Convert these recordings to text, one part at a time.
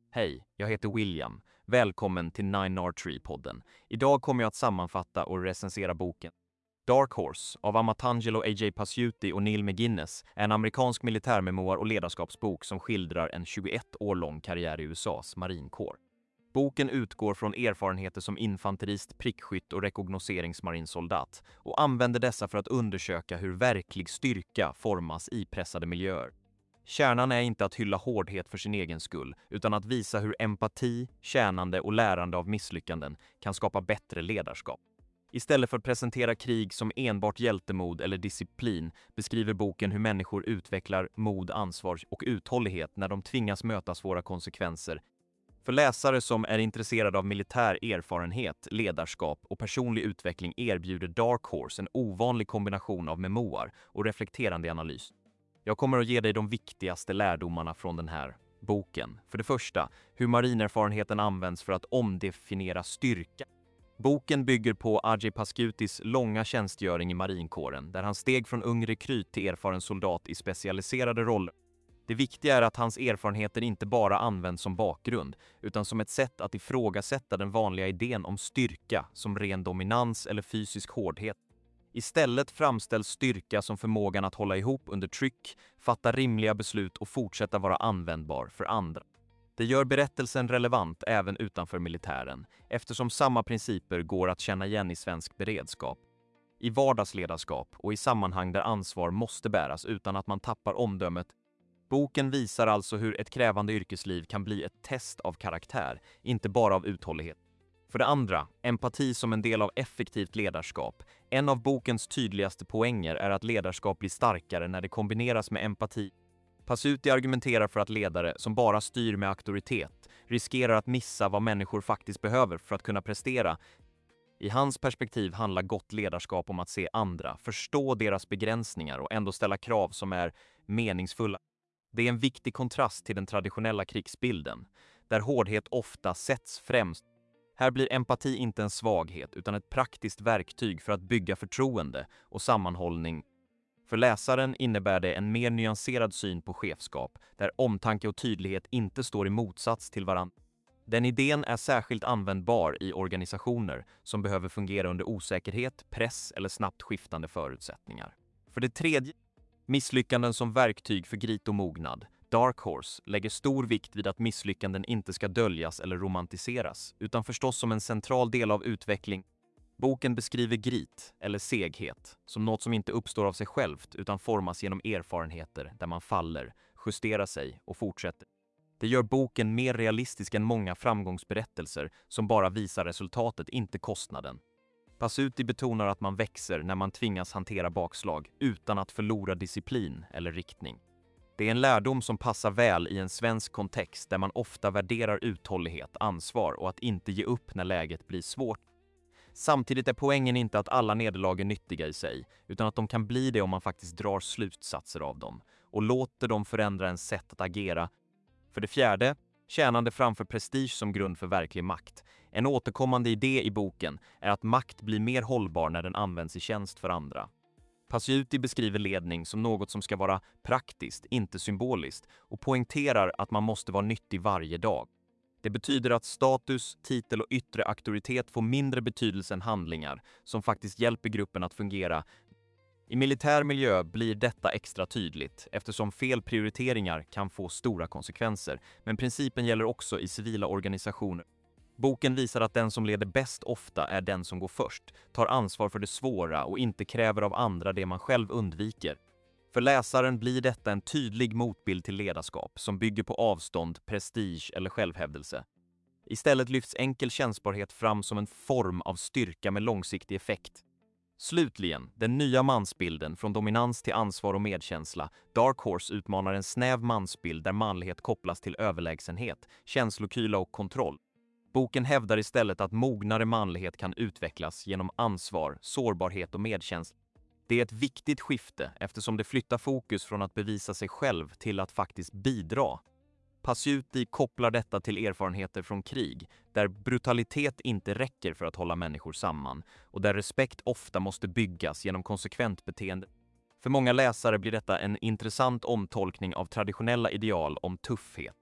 Hej, jag heter William. Välkommen till 9R3-podden. Idag kommer jag att sammanfatta och recensera boken Dark Horse av Amatangelo A.J. Pasciuti och Neil McGinnis är en amerikansk militärmemoar och ledarskapsbok som skildrar en 21 år lång karriär i USAs marinkår. Boken utgår från erfarenheter som infanterist, prickskytt och rekognoseringsmarinsoldat och använder dessa för att undersöka hur verklig styrka formas i pressade miljöer. Kärnan är inte att hylla hårdhet för sin egen skull, utan att visa hur empati, tjänande och lärande av misslyckanden kan skapa bättre ledarskap. Istället för att presentera krig som enbart hjältemod eller disciplin beskriver boken hur människor utvecklar mod, ansvar och uthållighet när de tvingas möta svåra konsekvenser. För läsare som är intresserade av militär erfarenhet, ledarskap och personlig utveckling erbjuder Dark Horse en ovanlig kombination av memoar och reflekterande analys. Jag kommer att ge dig de viktigaste lärdomarna från den här boken. För det första, hur marinerfarenheten används för att omdefiniera styrka. Boken bygger på A.J. Pasciutis långa tjänstgöring i marinkåren, där han steg från ung rekryt till erfaren soldat i specialiserade roller. Det viktiga är att hans erfarenheter inte bara används som bakgrund, utan som ett sätt att ifrågasätta den vanliga idén om styrka som ren dominans eller fysisk hårdhet. Istället framställs styrka som förmågan att hålla ihop under tryck, fatta rimliga beslut och fortsätta vara användbar för andra. Det gör berättelsen relevant även utanför militären, eftersom samma principer går att känna igen i svensk beredskap, i vardagsledarskap och i sammanhang där ansvar måste bäras utan att man tappar omdömet. Boken visar alltså hur ett krävande yrkesliv kan bli ett test av karaktär, inte bara av uthållighet. För det andra, empati som en del av effektivt ledarskap. En av bokens tydligaste poänger är att ledarskap blir starkare när det kombineras med empati. Pasciuti argumenterar för att ledare som bara styr med auktoritet riskerar att missa vad människor faktiskt behöver för att kunna prestera. I hans perspektiv handlar gott ledarskap om att se andra, förstå deras begränsningar och ändå ställa krav som är meningsfulla. Det är en viktig kontrast till den traditionella krigsbilden, där hårdhet ofta sätts främst. Här blir empati inte en svaghet utan ett praktiskt verktyg för att bygga förtroende och sammanhållning. För läsaren innebär det en mer nyanserad syn på chefskap, där omtanke och tydlighet inte står i motsats till varandra. Den idén är särskilt användbar i organisationer som behöver fungera under osäkerhet, press eller snabbt skiftande förutsättningar. För det tredje, misslyckanden som verktyg för grit och mognad. Dark Horse lägger stor vikt vid att misslyckanden inte ska döljas eller romantiseras, utan förstås som en central del av utveckling. Boken beskriver grit, eller seghet, som något som inte uppstår av sig självt utan formas genom erfarenheter där man faller, justerar sig och fortsätter. Det gör boken mer realistisk än många framgångsberättelser som bara visar resultatet, inte kostnaden. Pasciuti betonar att man växer när man tvingas hantera bakslag utan att förlora disciplin eller riktning. Det är en lärdom som passar väl i en svensk kontext där man ofta värderar uthållighet, ansvar och att inte ge upp när läget blir svårt. Samtidigt är poängen inte att alla nederlag är nyttiga i sig, utan att de kan bli det om man faktiskt drar slutsatser av dem och låter dem förändra ens sätt att agera. För det fjärde, tjänande framför prestige som grund för verklig makt. En återkommande idé i boken är att makt blir mer hållbar när den används i tjänst för andra. Pasciuti beskriver ledning som något som ska vara praktiskt, inte symboliskt, och poängterar att man måste vara nyttig varje dag. Det betyder att status, titel och yttre auktoritet får mindre betydelse än handlingar som faktiskt hjälper gruppen att fungera. I militär miljö blir detta extra tydligt eftersom fel prioriteringar kan få stora konsekvenser, men principen gäller också i civila organisationer. Boken visar att den som leder bäst ofta är den som går först, tar ansvar för det svåra och inte kräver av andra det man själv undviker. För läsaren blir detta en tydlig motbild till ledarskap som bygger på avstånd, prestige eller självhävdelse. Istället lyfts enkel känsbarhet fram som en form av styrka med långsiktig effekt. Slutligen, den nya mansbilden från dominans till ansvar och medkänsla. Dark Horse utmanar en snäv mansbild där manlighet kopplas till överlägsenhet, känslokyla och kontroll. Boken hävdar istället att mognare manlighet kan utvecklas genom ansvar, sårbarhet och medkänsla. Det är ett viktigt skifte eftersom det flyttar fokus från att bevisa sig själv till att faktiskt bidra. Pasciuti kopplar detta till erfarenheter från krig, där brutalitet inte räcker för att hålla människor samman och där respekt ofta måste byggas genom konsekvent beteende. För många läsare blir detta en intressant omtolkning av traditionella ideal om tuffhet.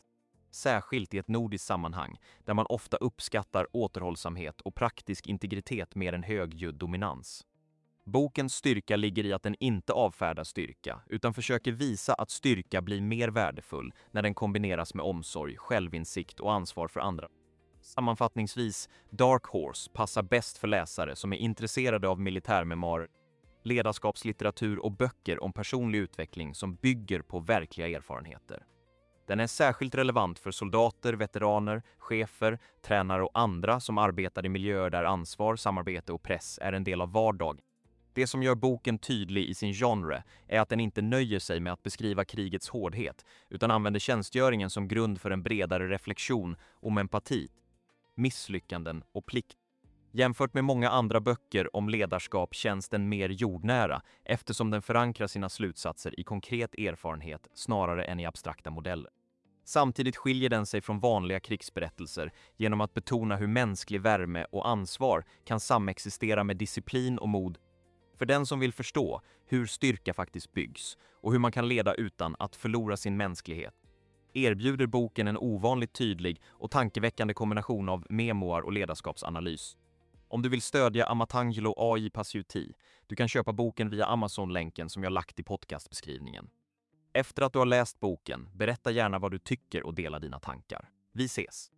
särskilt i ett nordiskt sammanhang där man ofta uppskattar återhållsamhet och praktisk integritet mer än högljudd dominans. Bokens styrka ligger i att den inte avfärdar styrka, utan försöker visa att styrka blir mer värdefull när den kombineras med omsorg, självinsikt och ansvar för andra. Sammanfattningsvis, Dark Horse passar bäst för läsare som är intresserade av militärmemoarer, ledarskapslitteratur och böcker om personlig utveckling som bygger på verkliga erfarenheter. Den är särskilt relevant för soldater, veteraner, chefer, tränare och andra som arbetar i miljöer där ansvar, samarbete och press är en del av vardagen. Det som gör boken tydlig i sin genre är att den inte nöjer sig med att beskriva krigets hårdhet, utan använder tjänstgöringen som grund för en bredare reflektion om empati, misslyckanden och plikt. Jämfört med många andra böcker om ledarskap känns den mer jordnära eftersom den förankrar sina slutsatser i konkret erfarenhet snarare än i abstrakta modeller. Samtidigt skiljer den sig från vanliga krigsberättelser genom att betona hur mänsklig värme och ansvar kan samexistera med disciplin och mod. För den som vill förstå hur styrka faktiskt byggs och hur man kan leda utan att förlora sin mänsklighet, erbjuder boken en ovanligt tydlig och tankeväckande kombination av memoar och ledarskapsanalys. Om du vill stödja Amatangelo A.J. Pasuti, du kan köpa boken via Amazon-länken som jag lagt i podcastbeskrivningen. Efter att du har läst boken, berätta gärna vad du tycker och dela dina tankar. Vi ses!